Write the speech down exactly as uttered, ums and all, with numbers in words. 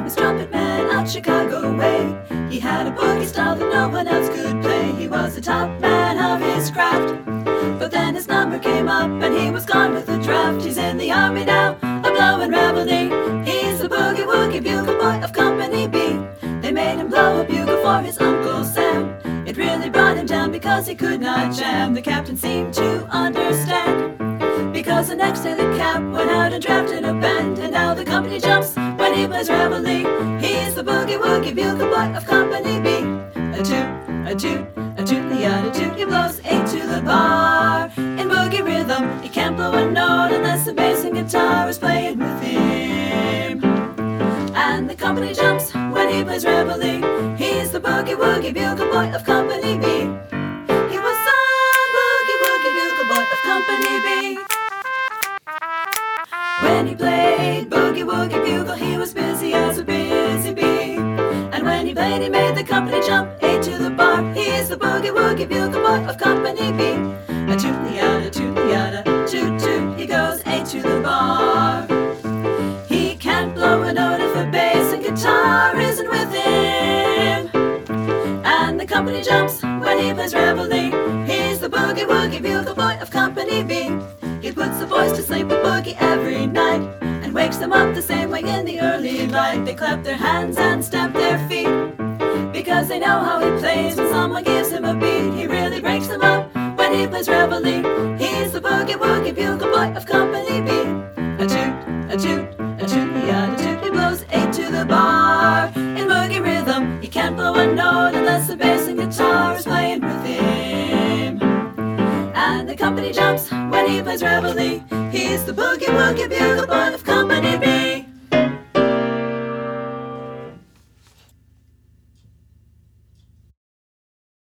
famous trumpet man out Chicago way. He had a boogie style that no one else could play. He was the top man of his craft. But then his number came up and he was gone with the draft. He's in the army now, a blowin' reveille. He's the boogie woogie bugle boy of Company B. They made him blow a bugle for his Uncle Sam. It really brought him down because he could not jam. The captain seemed to understand, because the next day the cap went out and drafted a band. And now the company jumps when he plays reveille. He's the boogie woogie bugle boy of Company B. A toot, a toot, a toot, the other toot. He blows eight to the bar in boogie rhythm. He can't blow a note unless the bass and guitar is playing with him. And the company jumps when he plays reveille. He's the boogie woogie bugle boy of Company B. He was the boogie woogie bugle boy of Company B. When he played boogie woogie bugle, he was busy as a busy bee. And when he played, he made the company jump eight to the bar. He's the boogie woogie bugle boy of Company B. A toot the yada, toot the yada, toot toot. He goes eight to the bar. He can't blow a note if a bass and guitar isn't with him. And the company jumps when he plays reveille. He's the boogie woogie bugle boy of Company B. He puts the boys to sleep with boogie every night and wakes them up the same way in the early light. They clap their hands and stamp their feet because they know how he plays. When someone gives him a beat, he really breaks them up when he plays reveille. He's the boogie woogie bugle boy of Company B. A toot, a toot, a toot, the other toot. He blows eight to the bar in boogie rhythm. He can't blow a note unless the bass and guitar is playing with him. And the company jumps when he plays reveille. He's the boogie woogie bugle boy of Company B.